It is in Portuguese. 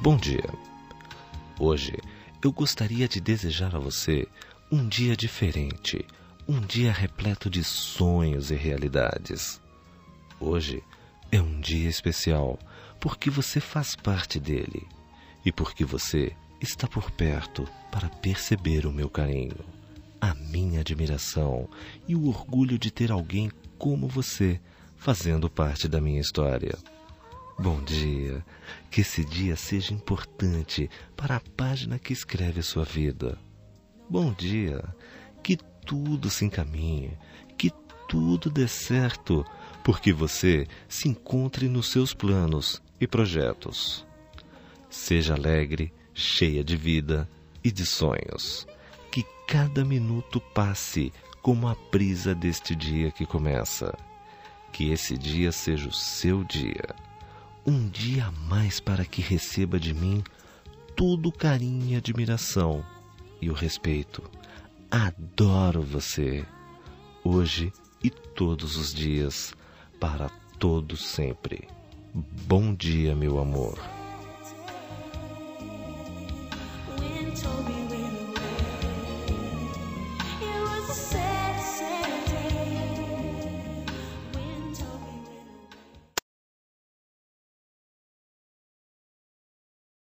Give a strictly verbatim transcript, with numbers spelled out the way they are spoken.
Bom dia. Hoje eu gostaria de desejar a você um dia diferente, um dia repleto de sonhos e realidades. Hoje é um dia especial porque você faz parte dele e porque você está por perto para perceber o meu carinho, a minha admiração e o orgulho de ter alguém como você fazendo parte da minha história. Bom dia, que esse dia seja importante para a página que escreve a sua vida. Bom dia, que tudo se encaminhe, que tudo dê certo, porque você se encontre nos seus planos e projetos. Seja alegre, cheia de vida e de sonhos. Que cada minuto passe como a brisa deste dia que começa. Que esse dia seja o seu dia. Um dia a mais para que receba de mim todo o carinho e admiração e o respeito. Adoro você, hoje e todos os dias, para todo sempre. Bom dia, meu amor.